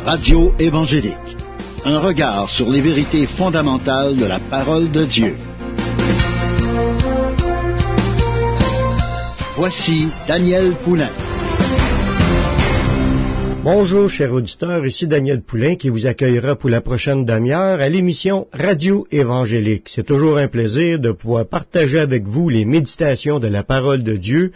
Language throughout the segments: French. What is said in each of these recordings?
Radio évangélique. Un regard sur les vérités fondamentales de la parole de Dieu. Voici Daniel Poulain. Bonjour, chers auditeurs, ici Daniel Poulain qui vous accueillera pour la prochaine demi-heure à l'émission Radio évangélique. C'est toujours un plaisir de pouvoir partager avec vous les méditations de la parole de Dieu.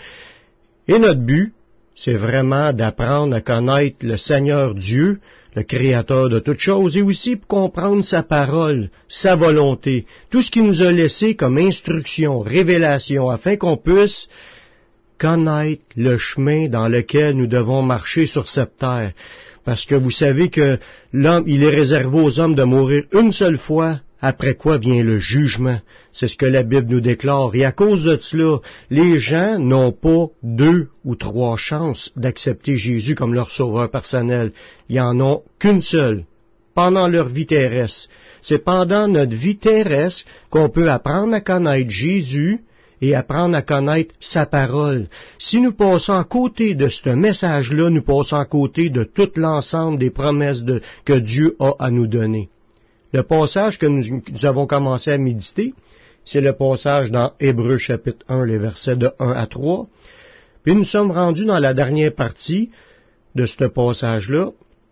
Et notre but, c'est vraiment d'apprendre à connaître le Seigneur Dieu, le Créateur de toutes choses, et aussi pour comprendre sa parole, sa volonté, tout ce qu'il nous a laissé comme instruction, révélation, afin qu'on puisse connaître le chemin dans lequel nous devons marcher sur cette terre. Parce que vous savez que l'homme, il est réservé aux hommes de mourir une seule fois, après quoi vient le jugement. C'est ce que la Bible nous déclare. Et à cause de cela, les gens n'ont pas 2 ou 3 chances d'accepter Jésus comme leur sauveur personnel. Ils en ont qu'une seule, pendant leur vie terrestre. C'est pendant notre vie terrestre qu'on peut apprendre à connaître Jésus et apprendre à connaître sa parole. Si nous passons à côté de ce message-là, nous passons à côté de tout l'ensemble des promesses que Dieu a à nous donner. Le passage que nous avons commencé à méditer, c'est le passage dans Hébreux chapitre 1, les versets de 1 à 3. Puis nous sommes rendus dans la dernière partie de ce passage-là.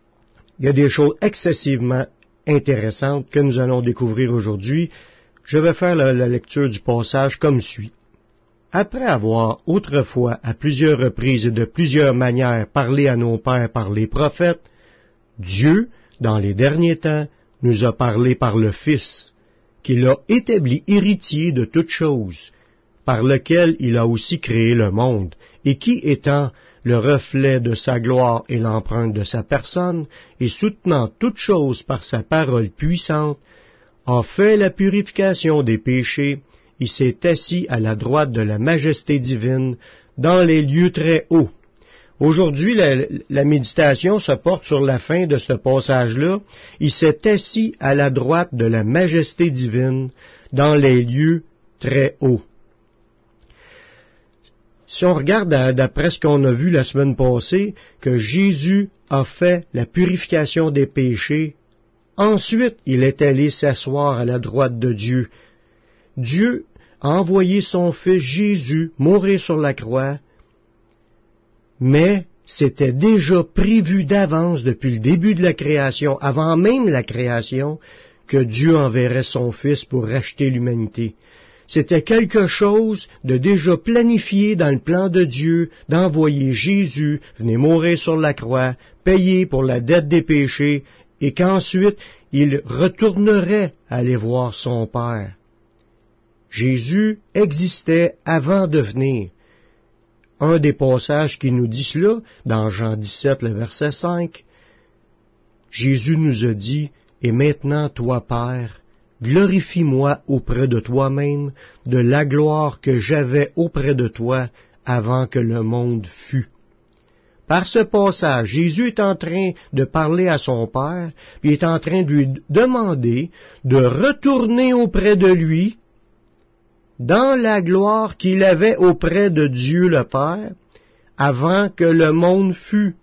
Il y a des choses excessivement intéressantes que nous allons découvrir aujourd'hui. Je vais faire la lecture du passage comme suit. Après avoir autrefois, à plusieurs reprises et de plusieurs manières, parlé à nos pères par les prophètes, Dieu, dans les derniers temps, nous a parlé par le Fils, qu'il a établi héritier de toutes choses, par lequel il a aussi créé le monde, et qui, étant le reflet de sa gloire et l'empreinte de sa personne, et soutenant toutes choses par sa parole puissante, a fait la purification des péchés, il s'est assis à la droite de la majesté divine, dans les lieux très hauts. Aujourd'hui, la méditation se porte sur la fin de ce passage-là. Il s'est assis à la droite de la majesté divine, dans les lieux très hauts. Si on regarde d'après ce qu'on a vu la semaine passée, que Jésus a fait la purification des péchés, ensuite il est allé s'asseoir à la droite de Dieu. Dieu a envoyé son Fils Jésus mourir sur la croix, mais c'était déjà prévu d'avance depuis le début de la création, avant même la création, que Dieu enverrait son Fils pour racheter l'humanité. C'était quelque chose de déjà planifié dans le plan de Dieu d'envoyer Jésus venir mourir sur la croix, payer pour la dette des péchés, et qu'ensuite il retournerait aller voir son Père. Jésus existait avant de venir. Un des passages qui nous dit cela, dans Jean 17, le verset 5, Jésus nous a dit, « Et maintenant, toi, Père, glorifie-moi auprès de toi-même de la gloire que j'avais auprès de toi avant que le monde fût. » Par ce passage, Jésus est en train de parler à son Père, puis il est en train de lui demander de retourner auprès de lui, dans la gloire qu'il avait auprès de Dieu le Père, avant que le monde fût.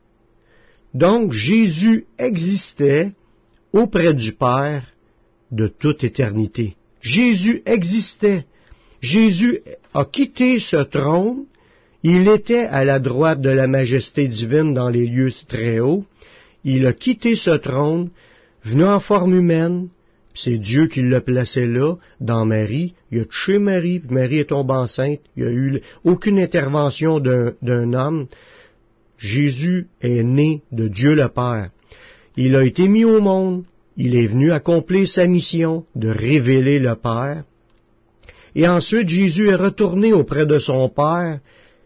Donc Jésus existait auprès du Père de toute éternité. Jésus existait. Jésus a quitté ce trône. Il était à la droite de la majesté divine dans les lieux très hauts. Il a quitté ce trône, venu en forme humaine. C'est Dieu qui l'a placé là, dans Marie. Il a touché Marie, puis Marie est tombée enceinte. Il n'y a eu aucune intervention d'un homme. Jésus est né de Dieu le Père. Il a été mis au monde. Il est venu accomplir sa mission de révéler le Père. Et ensuite, Jésus est retourné auprès de son Père.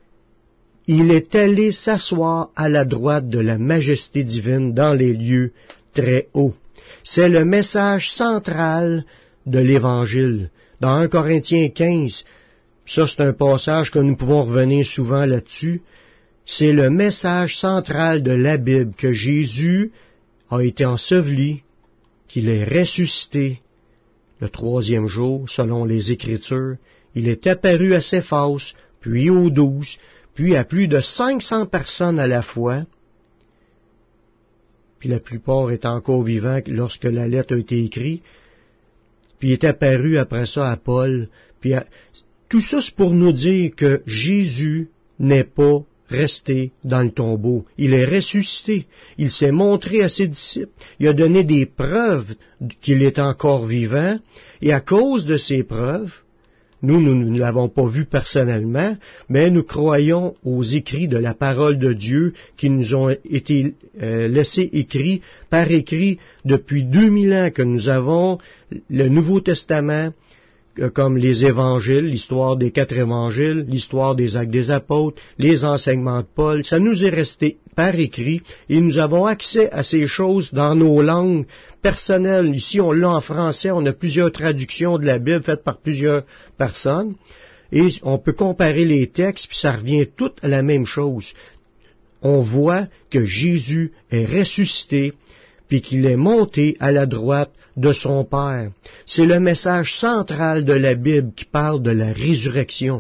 Il est allé s'asseoir à la droite de la majesté divine dans les lieux très hauts. C'est le message central de l'Évangile. Dans 1 Corinthiens 15, ça c'est un passage que nous pouvons revenir souvent là-dessus, c'est le message central de la Bible, que Jésus a été enseveli, qu'il est ressuscité le 3e jour, selon les Écritures. Il est apparu à Céphas, puis aux 12, puis à plus de 500 personnes à la fois. puis la plupart étaient encore vivants lorsque la lettre a été écrite, puis il est apparu après ça à Paul, puis tout ça c'est pour nous dire que Jésus n'est pas resté dans le tombeau. Il est ressuscité. Il s'est montré à ses disciples. Il a donné des preuves qu'il est encore vivant. Et à cause de ces preuves, nous ne l'avons pas vu personnellement, mais nous croyons aux écrits de la parole de Dieu qui nous ont été laissés écrits, par écrit, depuis 2000 ans que nous avons le Nouveau Testament, comme les évangiles, l'histoire des 4 évangiles, l'histoire des actes des apôtres, les enseignements de Paul, ça nous est resté par écrit et nous avons accès à ces choses dans nos langues personnelles. Ici, on l'a en français, on a plusieurs traductions de la Bible faites par plusieurs personnes et on peut comparer les textes puis ça revient tout à la même chose. On voit que Jésus est ressuscité puis qu'il est monté à la droite de son Père. C'est le message central de la Bible qui parle de la résurrection.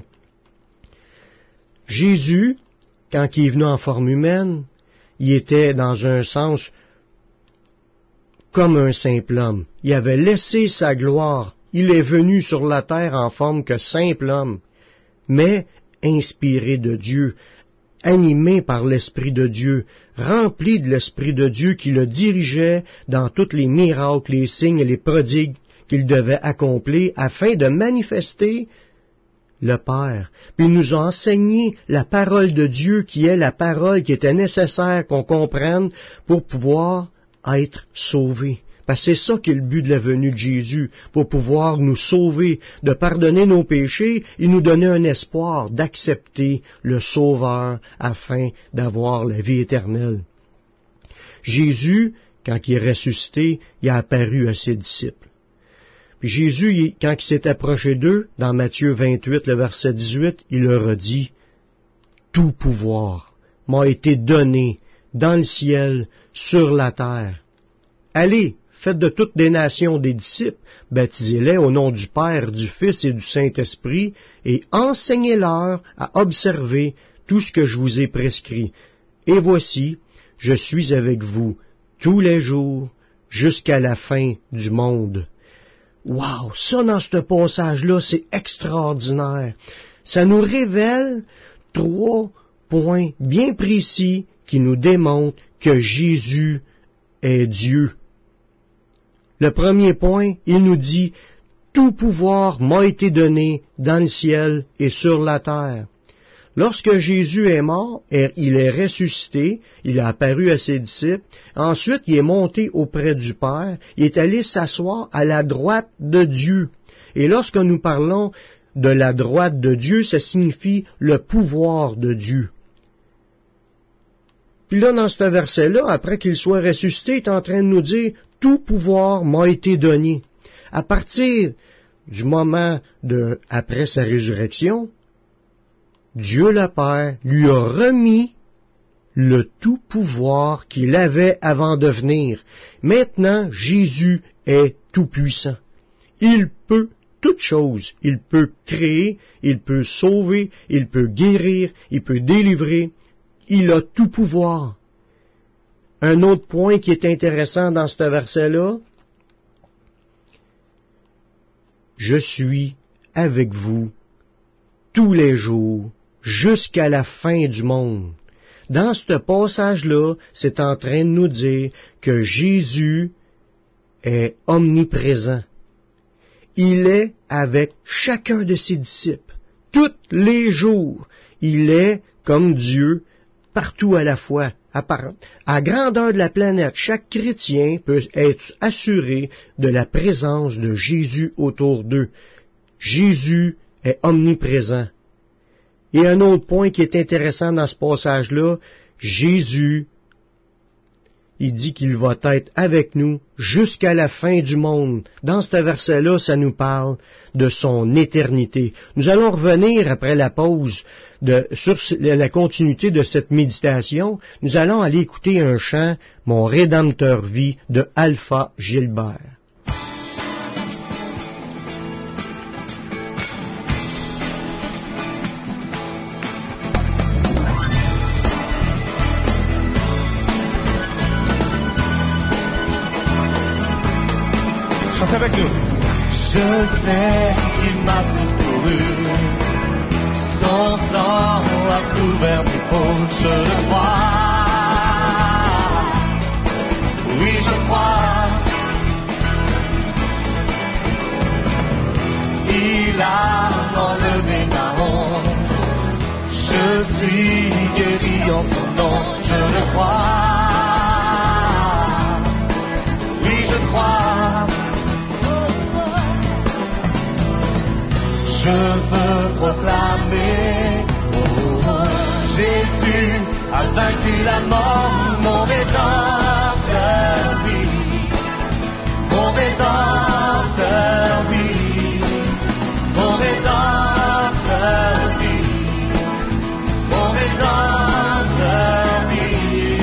Jésus, quand il est venu en forme humaine, il était dans un sens comme un simple homme. Il avait laissé sa gloire. Il est venu sur la terre en forme que simple homme, mais inspiré de Dieu, animé par l'Esprit de Dieu, rempli de l'Esprit de Dieu qui le dirigeait dans tous les miracles, les signes et les prodigues qu'il devait accomplir afin de manifester le Père. Puis il nous a enseigné la parole de Dieu qui est la parole qui était nécessaire qu'on comprenne pour pouvoir être sauvé. Parce que c'est ça qui est le but de la venue de Jésus, pour pouvoir nous sauver, de pardonner nos péchés et nous donner un espoir d'accepter le Sauveur afin d'avoir la vie éternelle. Jésus, quand il est ressuscité, il a apparu à ses disciples. Puis Jésus, quand il s'est approché d'eux, dans Matthieu 28, le verset 18, il leur a dit, « Tout pouvoir m'a été donné dans le ciel, sur la terre. Allez, faites de toutes des nations des disciples, baptisez-les au nom du Père, du Fils et du Saint-Esprit, et enseignez-leur à observer tout ce que je vous ai prescrit. Et voici, je suis avec vous tous les jours jusqu'à la fin du monde. » Wow! Ça, dans ce passage-là, c'est extraordinaire. Ça nous révèle 3 points bien précis qui nous démontrent que Jésus est Dieu. Le premier point, il nous dit, « Tout pouvoir m'a été donné dans le ciel et sur la terre. » Lorsque Jésus est mort, il est ressuscité, il a apparu à ses disciples, ensuite il est monté auprès du Père, il est allé s'asseoir à la droite de Dieu. Et lorsque nous parlons de la droite de Dieu, ça signifie le pouvoir de Dieu. Puis là, dans ce verset-là, après qu'il soit ressuscité, il est en train de nous dire, « Tout pouvoir m'a été donné. » À partir du moment après sa résurrection, Dieu le Père lui a remis le tout pouvoir qu'il avait avant de venir. Maintenant, Jésus est tout puissant. Il peut toutes choses. Il peut créer, il peut sauver, il peut guérir, il peut délivrer. Il a tout pouvoir. Un autre point qui est intéressant dans ce verset-là, « Je suis avec vous tous les jours, jusqu'à la fin du monde. » Dans ce passage-là, c'est en train de nous dire que Jésus est omniprésent. Il est avec chacun de ses disciples, tous les jours. Il est comme Dieu, partout à la fois. À grandeur de la planète, chaque chrétien peut être assuré de la présence de Jésus autour d'eux. Jésus est omniprésent. Et un autre point qui est intéressant dans ce passage-là, Jésus, il dit qu'il va être avec nous jusqu'à la fin du monde. Dans ce verset-là, ça nous parle de son éternité. Nous allons revenir après la pause sur la continuité de cette méditation. Nous allons aller écouter un chant, « Mon Rédempteur vit » de Alpha Gilbert. sais qu'il m'a secouru. Son sang a couvert mes fautes, je le crois. Oui, je crois. Il a enlevé ma honte. Je suis guéri en son nom, je le crois. Oui, je crois. Je veux proclamer, Jésus a vaincu la mort, mon rédempteur vit, mon rédempteur vit, mon rédempteur vit, mon rédempteur vit.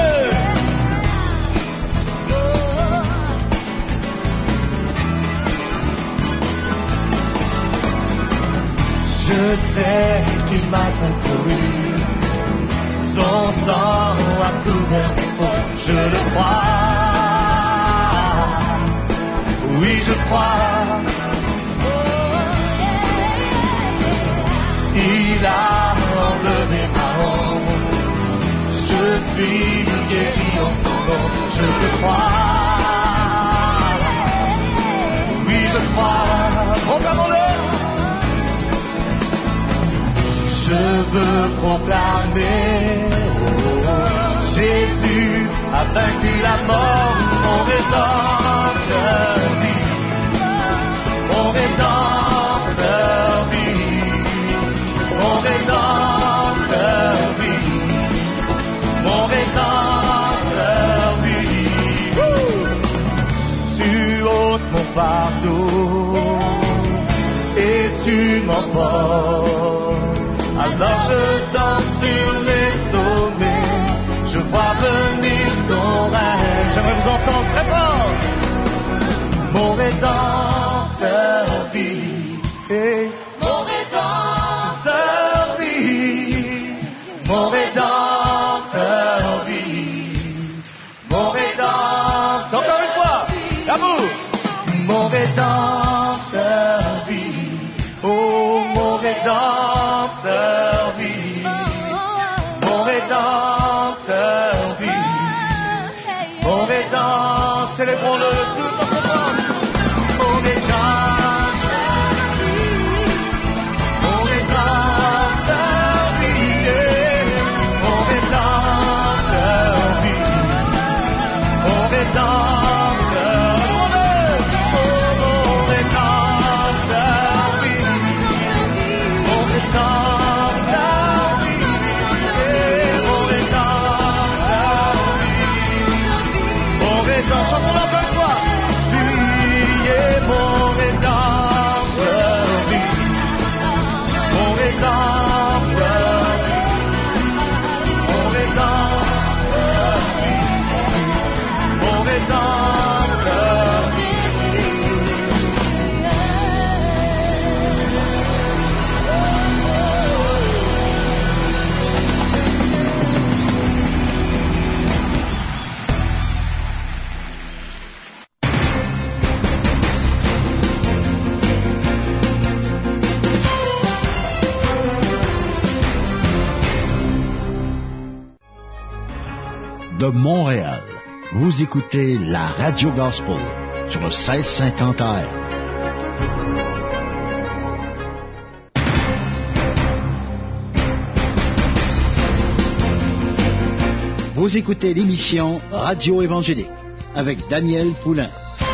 Je sais qu'il m'a secouru, son sang a couvert mes fautes, je le crois. Oui, je crois. Il a enlevé ma honte, je suis guéri en son nom, je le crois. Oui, je crois. Proclamons-le. Je veux proclamer, Jésus a vaincu la mort, mon rédempteur vit, mon rédempteur vit, mon rédempteur vit, mon rédempteur vit. Tu ôtes mon fardeau et tu m'emportes. Alors je danse sur les sommets, je vois venir ton règne. J'aimerais vous entendre très fort. Mon rédempteur vit, et mon rédempteur vit, mon rédempteur vit, mon rédempteur. Encore une fois, l'amour. Mon rédempteur vit, oh mon rédempteur vit, mon rédempteur vit, mon rédempteur, célébrons-le tout notre monde. Mon rédempteur vit, mon rédempteur vit, mon rédempteur vit, mon rédempteur, mon rédempteur vit, mon rédempteur vit, mon rédempteur vit, mon rédempteur, chantons-le encore une fois. Lui est mon rédempteur vit, mon rédempteur vit, mon rédempteur vit, mon rédempteur vit. De Montréal, vous écoutez la Radio Gospel sur le 1650 AM. Vous écoutez l'émission Radio Évangélique avec Daniel Poulain.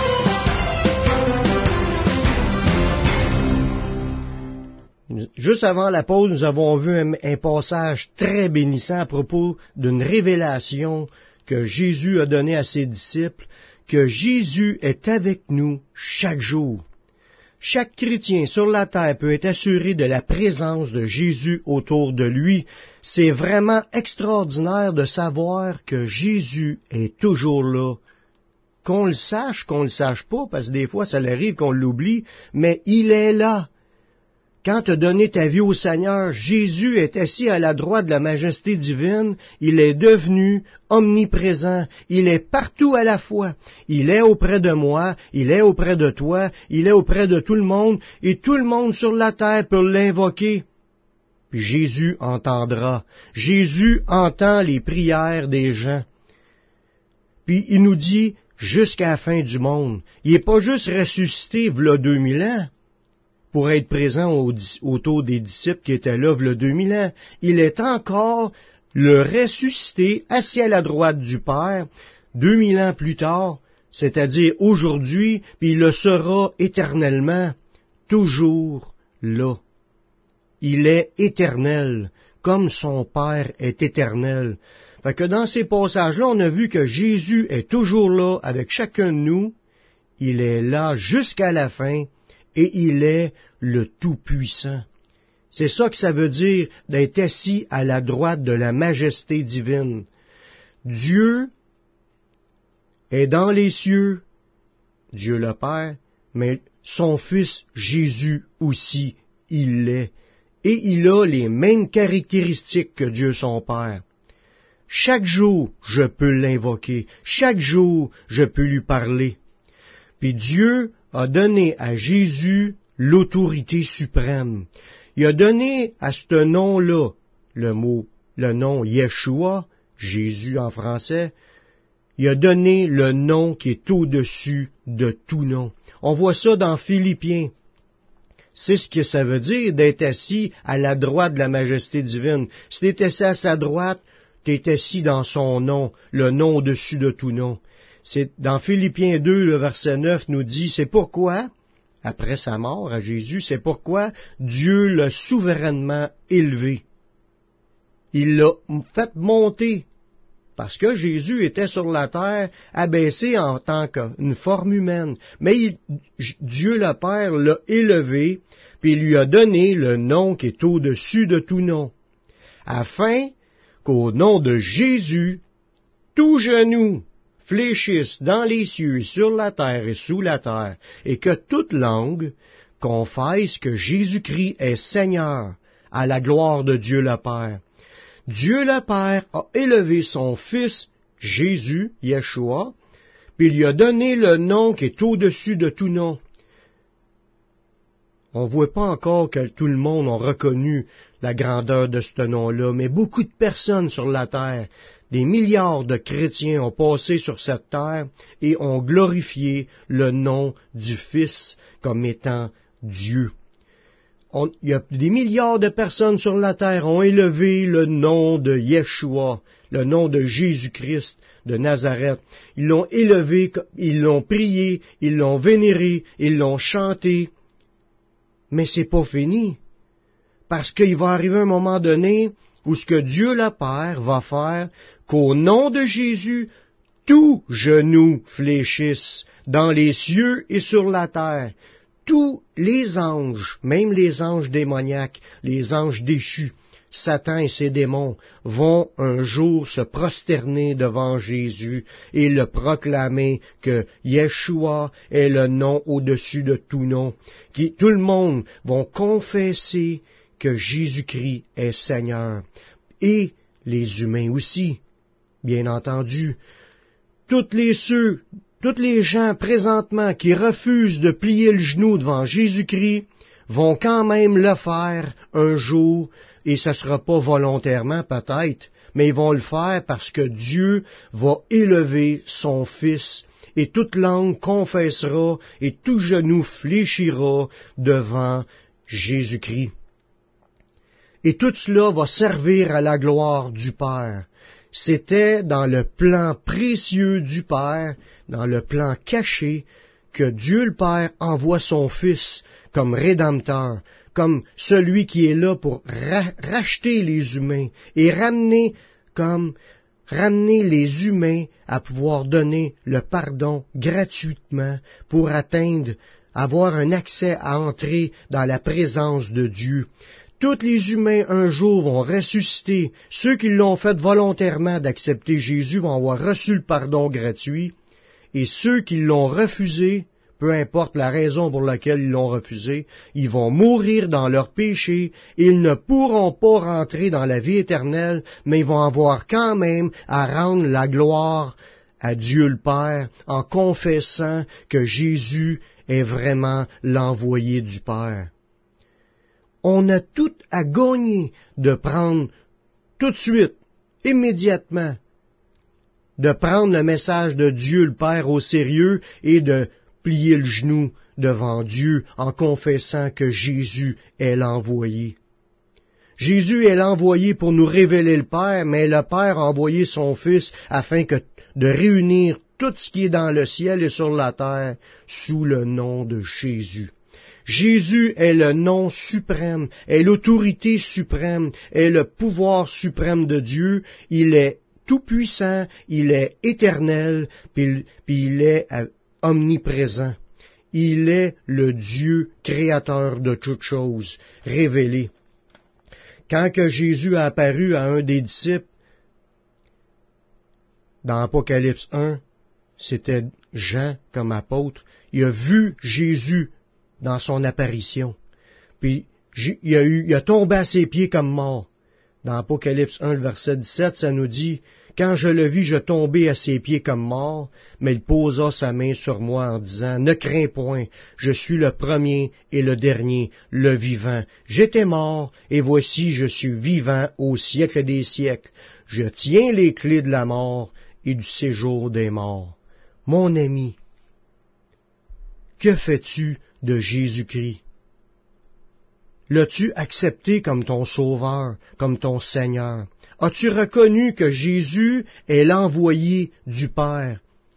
Juste avant la pause, nous avons vu un passage très bénissant à propos d'une révélation que Jésus a donnée à ses disciples, que Jésus est avec nous chaque jour. Chaque chrétien sur la terre peut être assuré de la présence de Jésus autour de lui. C'est vraiment extraordinaire de savoir que Jésus est toujours là. Qu'on le sache pas, parce que des fois ça arrive qu'on l'oublie, mais il est là. quand tu as donné ta vie au Seigneur, Jésus est assis à la droite de la majesté divine, il est devenu omniprésent, il est partout à la fois, il est auprès de moi, il est auprès de toi, il est auprès de tout le monde, et tout le monde sur la terre peut l'invoquer. Puis Jésus entendra, Jésus entend les prières des gens. Puis il nous dit, jusqu'à la fin du monde, il n'est pas juste ressuscité v'là 2000 ans, pour être présent autour des disciples qui étaient là v'là 2000 ans. Il est encore le ressuscité, assis à la droite du Père, 2000 ans plus tard, c'est-à-dire aujourd'hui, puis il le sera éternellement, toujours là. Il est éternel, comme son Père est éternel. Fait que dans ces passages-là, on a vu que Jésus est toujours là avec chacun de nous, il est là jusqu'à la fin, et il est le Tout-Puissant. C'est ça que ça veut dire d'être assis à la droite de la majesté divine. Dieu est dans les cieux, Dieu le Père, mais son Fils Jésus aussi, il l'est. Et il a les mêmes caractéristiques que Dieu son Père. Chaque jour, je peux l'invoquer. Chaque jour, je peux lui parler. Puis Dieu a donné à Jésus l'autorité suprême. Il a donné à ce nom-là, le nom Yeshua, Jésus en français, il a donné le nom qui est au-dessus de tout nom. On voit ça dans Philippiens. C'est ce que ça veut dire d'être assis à la droite de la majesté divine. Si tu es assis à sa droite, tu es assis dans son nom, le nom au-dessus de tout nom. C'est dans Philippiens 2, le verset 9 nous dit, c'est pourquoi, après sa mort à Jésus, c'est pourquoi Dieu l'a souverainement élevé. Il l'a fait monter, parce que Jésus était sur la terre, abaissé en tant qu'une forme humaine. Mais Dieu le Père l'a élevé, puis il lui a donné le nom qui est au-dessus de tout nom, afin qu'au nom de Jésus, tout genou fléchisse dans les cieux, sur la terre et sous la terre, et que toute langue confesse que Jésus-Christ est Seigneur, à la gloire de Dieu le Père. Dieu le Père a élevé son Fils, Jésus, Yeshua, puis il lui a donné le nom qui est au-dessus de tout nom. On ne voit pas encore que tout le monde a reconnu la grandeur de ce nom-là, mais beaucoup de personnes sur la terre, des milliards de chrétiens ont passé sur cette terre et ont glorifié le nom du Fils comme étant Dieu. Il y a des milliards de personnes sur la terre ont élevé le nom de Yeshua, le nom de Jésus-Christ de Nazareth. Ils l'ont élevé, ils l'ont prié, ils l'ont vénéré, ils l'ont chanté. Mais c'est pas fini. Parce qu'il va arriver un moment donné où ce que Dieu le Père va faire, qu'au nom de Jésus, tout genou fléchisse dans les cieux et sur la terre. Tous les anges, même les anges démoniaques, les anges déchus, Satan et ses démons, vont un jour se prosterner devant Jésus et le proclamer que Yeshua est le nom au-dessus de tout nom. Tout le monde vont confesser que Jésus-Christ est Seigneur. Et les humains aussi, bien entendu. Toutes les gens présentement qui refusent de plier le genou devant Jésus-Christ vont quand même le faire un jour, et ce ne sera pas volontairement peut-être, mais ils vont le faire parce que Dieu va élever son Fils, et toute langue confessera, et tout genou fléchira devant Jésus-Christ. Et tout cela va servir à la gloire du Père. C'était dans le plan précieux du Père, dans le plan caché, que Dieu le Père envoie son Fils comme Rédempteur, comme celui qui est là pour racheter les humains et ramener les humains à pouvoir donner le pardon gratuitement pour avoir un accès à entrer dans la présence de Dieu. Tous les humains un jour vont ressusciter. Ceux qui l'ont fait volontairement d'accepter Jésus vont avoir reçu le pardon gratuit. Et ceux qui l'ont refusé peu importe la raison pour laquelle ils l'ont refusé, ils vont mourir dans leurs péchés, ils ne pourront pas rentrer dans la vie éternelle, mais ils vont avoir quand même à rendre la gloire à Dieu le Père en confessant que Jésus est vraiment l'envoyé du Père. On a tout à gagner de prendre tout de suite, immédiatement, de prendre le message de Dieu le Père au sérieux et de plier le genou devant Dieu en confessant que Jésus est l'envoyé. Jésus est l'envoyé pour nous révéler le Père, mais le Père a envoyé son Fils afin de réunir tout ce qui est dans le ciel et sur la terre sous le nom de Jésus. Jésus est le nom suprême, est l'autorité suprême, est le pouvoir suprême de Dieu. Il est tout-puissant, il est éternel, puis il est omniprésent. Il est le Dieu créateur de toutes choses, révélé. Quand que Jésus a apparu à un des disciples, dans Apocalypse 1, c'était Jean comme apôtre, il a vu Jésus dans son apparition. Puis il a tombé à ses pieds comme mort. Dans Apocalypse 1, le verset 17, ça nous dit, « Quand je le vis, je tombai à ses pieds comme mort, mais il posa sa main sur moi en disant, « Ne crains point, je suis le premier et le dernier, le vivant. J'étais mort, et voici je suis vivant au siècle des siècles. Je tiens les clés de la mort et du séjour des morts. » Mon ami, que fais-tu de Jésus-Christ? L'as-tu accepté comme ton Sauveur, comme ton Seigneur? As-tu reconnu que Jésus est l'envoyé du Père?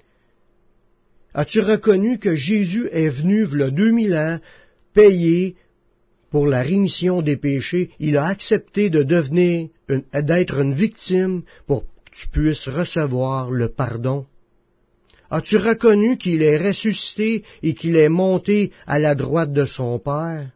As-tu reconnu que Jésus est venu, v'là 2000 ans, payer pour la rémission des péchés? Il a accepté d'être une victime pour que tu puisses recevoir le pardon. As-tu reconnu qu'il est ressuscité et qu'il est monté à la droite de son Père?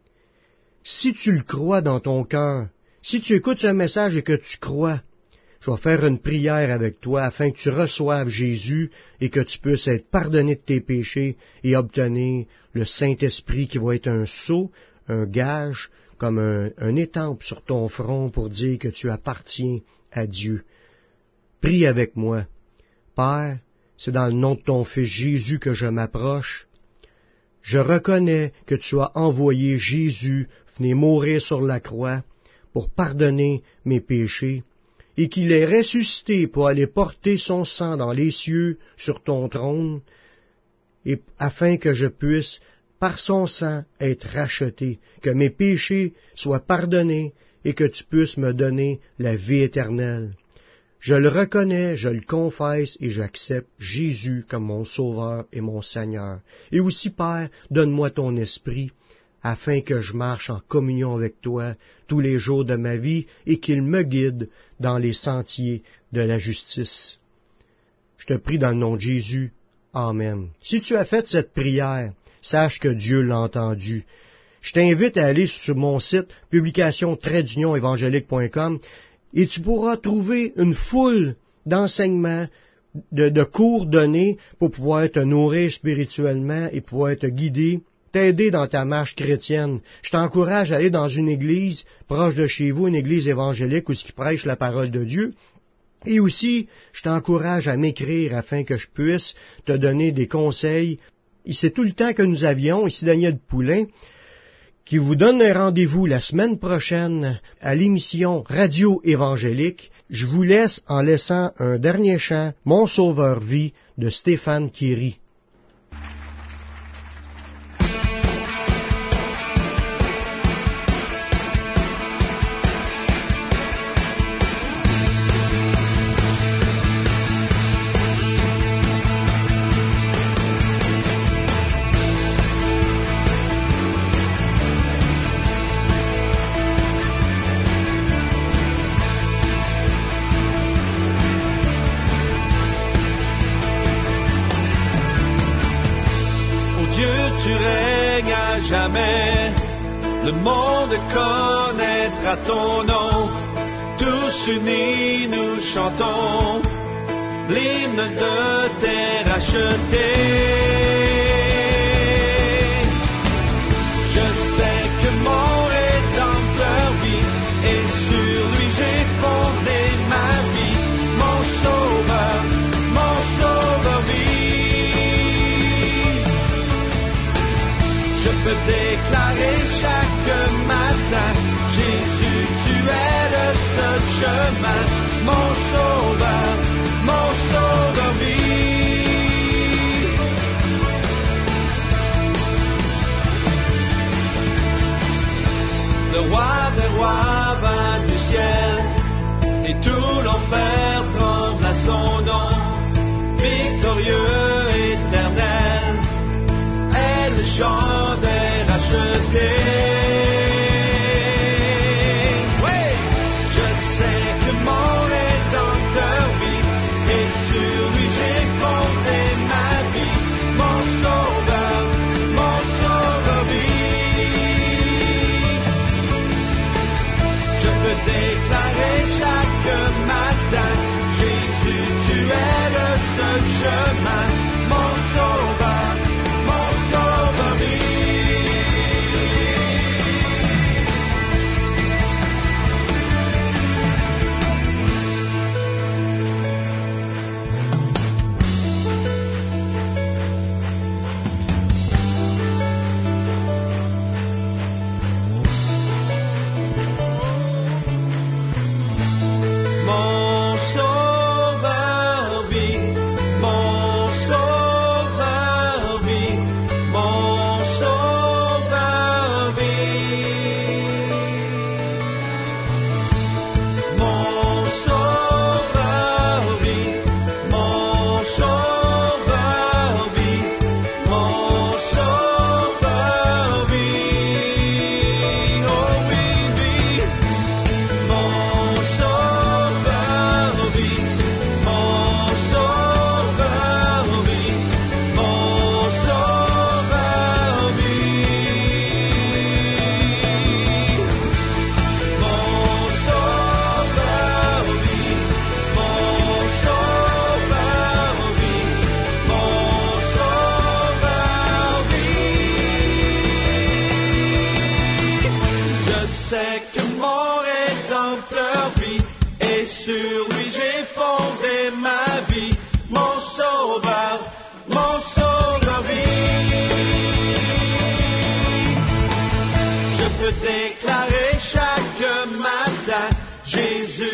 Si tu le crois dans ton cœur, si tu écoutes ce message et que tu crois, je vais faire une prière avec toi afin que tu reçoives Jésus et que tu puisses être pardonné de tes péchés et obtenir le Saint-Esprit qui va être un sceau, un gage, comme un étampe sur ton front pour dire que tu appartiens à Dieu. Prie avec moi. Père, c'est dans le nom de ton Fils Jésus que je m'approche. Je reconnais que tu as envoyé Jésus venir mourir sur la croix pour pardonner mes péchés, et qu'il est ressuscité pour aller porter son sang dans les cieux sur ton trône, et afin que je puisse, par son sang, être racheté, que mes péchés soient pardonnés, et que tu puisses me donner la vie éternelle. Je le reconnais, je le confesse et j'accepte Jésus comme mon Sauveur et mon Seigneur. Et aussi, Père, donne-moi ton esprit, afin que je marche en communion avec toi tous les jours de ma vie et qu'il me guide dans les sentiers de la justice. Je te prie dans le nom de Jésus. Amen. Si tu as fait cette prière, sache que Dieu l'a entendue. Je t'invite à aller sur mon site publication-évangélique.com et tu pourras trouver une foule d'enseignements, de cours donnés pour pouvoir te nourrir spirituellement et pouvoir te guider, t'aider dans ta marche chrétienne. Je t'encourage à aller dans une église proche de chez vous, une église évangélique où qui prêche la parole de Dieu. Et aussi, je t'encourage à m'écrire afin que je puisse te donner des conseils. Et c'est tout le temps que nous avions, ici Daniel Poulain, qui vous donne un rendez-vous la semaine prochaine à l'émission Radio Évangélique. Je vous laisse en laissant un dernier chant, Mon Sauveur-Vie, de Stéphane Kéry. Jamais le monde connaîtra ton nom. Tous unis nous chantons l'hymne de tes rachetés.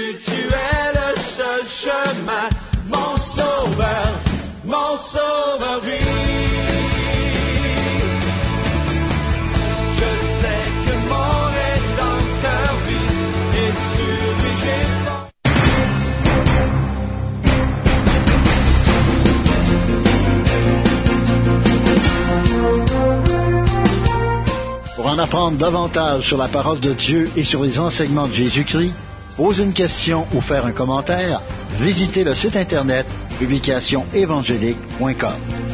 Jésus, tu es le seul chemin, mon sauveur, oui. Je sais que mon Rédempteur vit, et sur lui j'ai Pour en apprendre davantage sur la parole de Dieu et sur les enseignements de Jésus-Christ, poser une question ou faire un commentaire, visitez le site internet publicationévangélique.com.